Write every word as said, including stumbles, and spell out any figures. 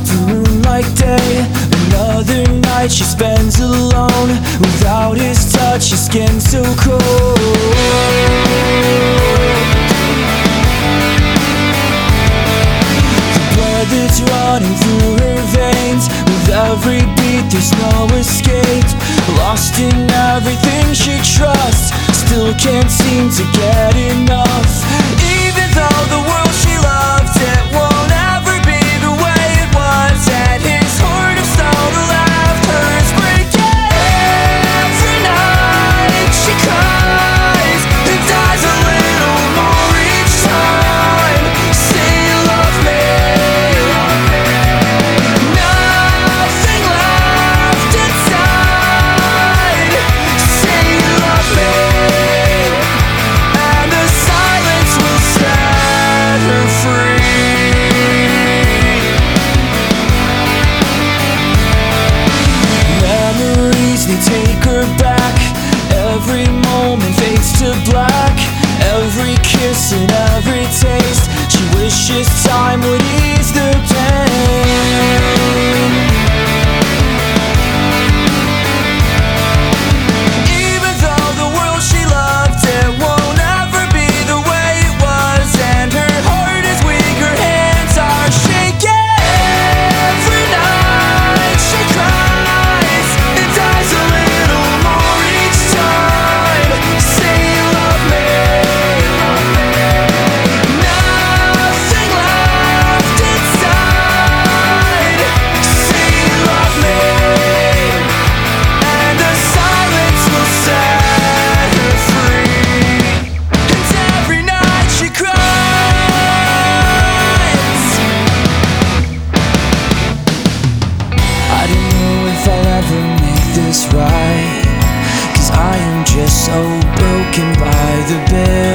the moonlight day. Another night she spends alone. Without his touch, her skin so cold. The blood that's running through her veins. With every beat there's no escape. Lost in everything she trusts, still can't seem to get enough. Even though the world she loved, it won't ever be the way it was. And his heart of stone left hers breaking. Every night she cries and dies a little more each time. Say you love me. Nothing left inside. Say you love me. And the silence will set her free. Memories, they take her back. Every moment fades to black. Every kiss and every taste, she wishes time would ease the pain. Even though the world she loved, it won't ever be the way it was. And her heart is weak, her hands are shaking. Every night she cries and dies a little more each time. Say you love me. Nothing left inside. Say you love me. And the silence will set her free. And every night she cries. I don't know if I'll ever make this right, 'cause I am just so broken by the bed.